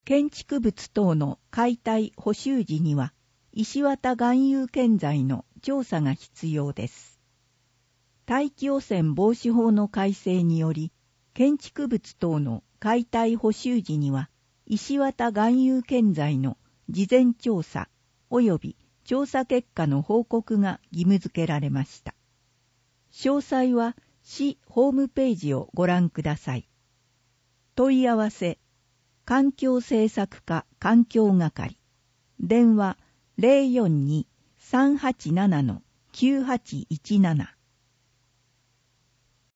建築物等の解体補修時には、石綿含有建材の調査が必要です。大気汚染防止法の改正により、建築物等の解体補修時には、石綿含有建材の事前調査及び調査結果の報告が義務付けられました。詳細は市ホームページをご覧ください。問い合わせ、環境政策課環境係、電話 042-387-9817